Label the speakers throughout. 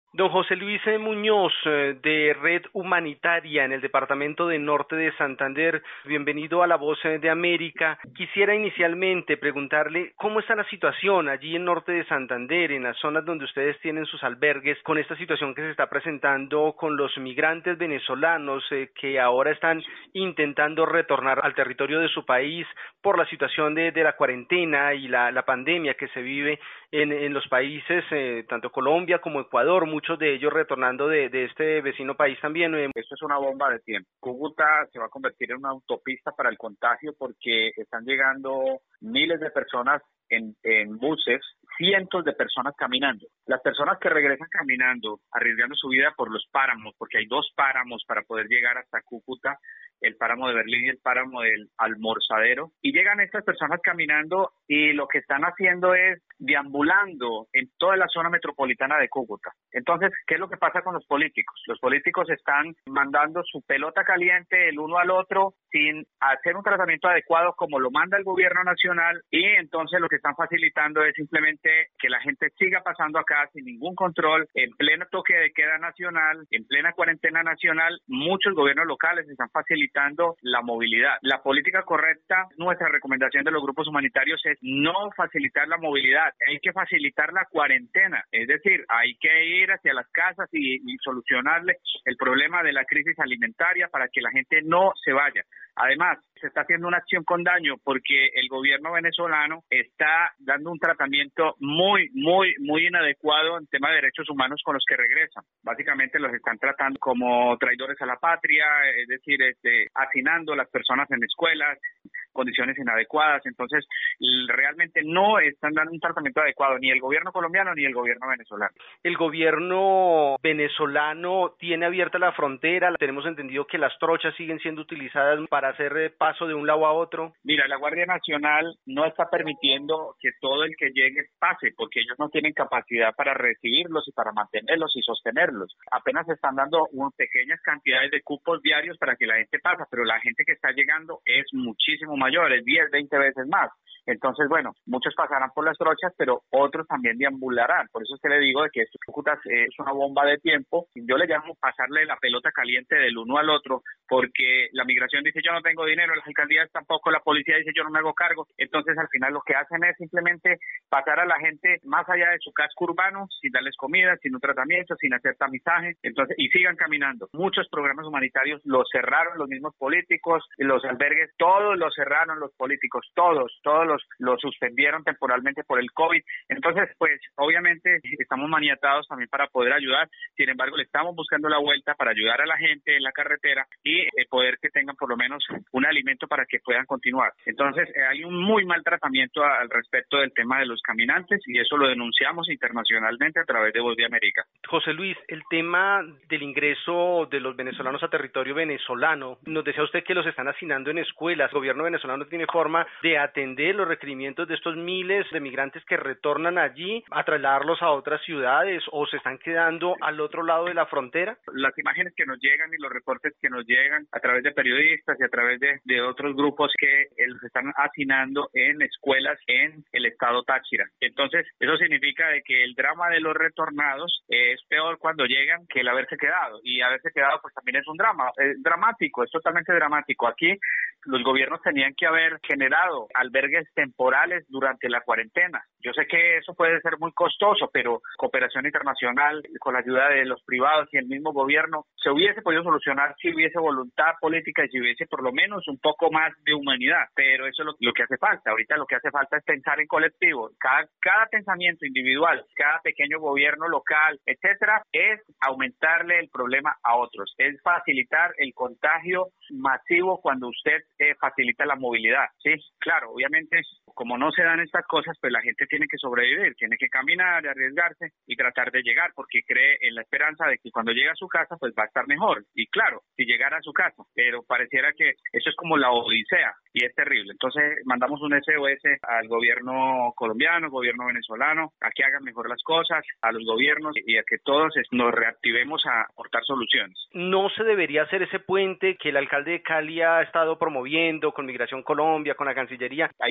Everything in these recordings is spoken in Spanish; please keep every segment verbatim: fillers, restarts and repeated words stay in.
Speaker 1: Don José Luis eh, Muñoz, eh, de Red Humanitaria en el departamento de Norte de Santander, bienvenido a La Voz eh, de América. Quisiera inicialmente preguntarle cómo está la situación allí en Norte de Santander, en las zonas donde ustedes tienen sus albergues, con esta situación que se está presentando con los migrantes venezolanos eh, que ahora están intentando retornar al territorio de su país por la situación de, de la cuarentena y la, la pandemia que se vive en, en los países, eh, tanto Colombia como Ecuador, muchos de ellos retornando de, de este vecino país también. Eh.
Speaker 2: Esto es una bomba de tiempo. Cúcuta se va a convertir en una autopista para el contagio porque están llegando miles de personas en, en buses, cientos de personas caminando. Las personas que regresan caminando, arriesgando su vida por los páramos, porque hay dos páramos para poder llegar hasta Cúcuta, el páramo de Berlín y el páramo del Almorzadero, y llegan estas personas caminando y lo que están haciendo es deambulando en toda la zona metropolitana de Cúcuta. Entonces, ¿qué es lo que pasa con los políticos? Los políticos están mandando su pelota caliente el uno al otro sin hacer un tratamiento adecuado como lo manda el gobierno nacional, y entonces lo que están facilitando es simplemente que la gente siga pasando acá sin ningún control, en pleno toque de queda nacional, en plena cuarentena nacional. Muchos gobiernos locales están facilitando la movilidad. La política correcta, nuestra recomendación de los grupos humanitarios es no facilitar la movilidad, hay que facilitar la cuarentena, es decir, hay que ir hacia las casas y, y solucionarle el problema de la crisis alimentaria para que la gente no se vaya. Además, se está haciendo una acción con daño porque el gobierno venezolano está dando un tratamiento muy, muy, muy inadecuado en tema de derechos humanos con los que regresan. Básicamente los están tratando como traidores a la patria, es decir, este, hacinando a las personas en escuelas, condiciones inadecuadas. Entonces, realmente no están dando un tratamiento adecuado ni el gobierno colombiano ni el gobierno venezolano.
Speaker 1: El gobierno venezolano tiene abierta la frontera. Tenemos entendido que las trochas siguen siendo utilizadas para hacer paso de un lado a otro.
Speaker 2: Mira, la Guardia Nacional no está permitiendo que todo el que llegue pase, porque ellos no tienen capacidad para recibirlos y para mantenerlos y sostenerlos. Apenas están dando unas pequeñas cantidades de cupos diarios para que la gente pase, pero la gente que está llegando es muchísimo mayor, es diez, veinte veces más. Entonces, bueno, muchos pasarán por las trochas, pero otros también deambularán. Por eso es que le digo de que esto es una bomba de tiempo. Yo le llamo pasarle la pelota caliente del uno al otro, porque la migración dice yo no tengo dinero, las alcaldías tampoco, la policía dice yo no me hago cargo. Entonces, al final lo que hacen es simplemente pasar a la gente más allá de su casco urbano, sin darles comida, sin un tratamiento, sin hacer tamizaje, entonces, y sigan caminando. Muchos programas humanitarios los cerraron los mismos políticos, los albergues, todos los cerraron los políticos, todos, todos los lo suspendieron temporalmente por el COVID. Entonces, pues, obviamente estamos maniatados también para poder ayudar. Sin embargo, le estamos buscando la vuelta para ayudar a la gente en la carretera y eh, poder que tengan por lo menos un alimento para que puedan continuar. Entonces, eh, hay un muy mal tratamiento al respecto del tema de los caminantes y eso lo denunciamos internacionalmente a través de Voz de América.
Speaker 1: José Luis, el tema del ingreso de los venezolanos a territorio venezolano, nos decía usted que los están hacinando en escuelas. El gobierno venezolano tiene forma de atender los requerimientos de estos miles de migrantes que retornan allí a trasladarlos a otras ciudades o se están quedando al otro lado de la frontera.
Speaker 2: Las imágenes que nos llegan y los reportes que nos llegan a través de periodistas y a través de, de otros grupos que los están hacinando en escuelas en el estado Táchira. Entonces, eso significa de que el drama de los retornados es peor cuando llegan que el haberse quedado, y haberse quedado pues también es un drama, es dramático, es totalmente dramático. Aquí los gobiernos tenían que haber generado albergues temporales durante la cuarentena. Yo sé que eso puede ser muy costoso, pero cooperación internacional, con la ayuda de los privados y el mismo gobierno, se hubiese podido solucionar si hubiese voluntad política y si hubiese por lo menos un poco más de humanidad, pero eso es lo, lo que hace falta. Ahorita lo que hace falta es pensar en colectivo. Cada, cada pensamiento individual, cada pequeño gobierno local, etcétera, es aumentarle el problema a otros, es facilitar el contagio masivo cuando usted eh, facilita la movilidad. Sí, claro, obviamente, como no se dan estas cosas, pues la gente tiene que sobrevivir, tiene que caminar, arriesgarse y tratar de llegar, porque cree en la esperanza de que cuando llegue a su casa, pues va a estar mejor. Y claro, si llegara a su casa, pero pareciera que eso es como la odisea y es terrible. Entonces, mandamos un S O S al gobierno colombiano, al gobierno venezolano, a que hagan mejor las cosas, a los gobiernos y a que todos nos reactivemos a aportar soluciones.
Speaker 1: ¿No se debería hacer ese puente que el alcalde de Cali ha estado promoviendo con Migración Colombia, con la Cancillería?
Speaker 2: Hay miles de personas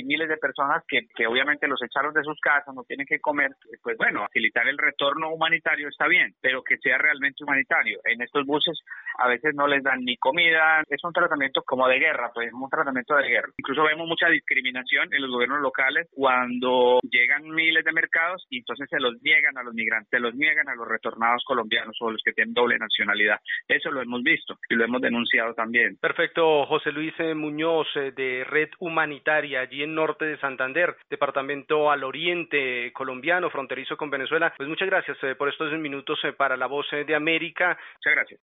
Speaker 2: personas que, que obviamente los echaron de sus casas, no tienen que comer, pues bueno, facilitar el retorno humanitario está bien, pero que sea realmente humanitario. En estos buses a veces no les dan ni comida, es un tratamiento como de guerra, pues un tratamiento de guerra. Incluso vemos mucha discriminación en los gobiernos locales cuando llegan miles de mercados y entonces se los niegan a los migrantes, se los niegan a los retornados colombianos o los que tienen doble nacionalidad. Eso lo hemos visto y lo hemos denunciado también.
Speaker 1: Perfecto, José Luis eh, Muñoz eh, de Red Humanitaria, allí en Norte de Santander, departamento al oriente colombiano, fronterizo con Venezuela. Pues muchas gracias eh, por estos minutos eh, para La Voz eh, de América.
Speaker 2: Muchas gracias.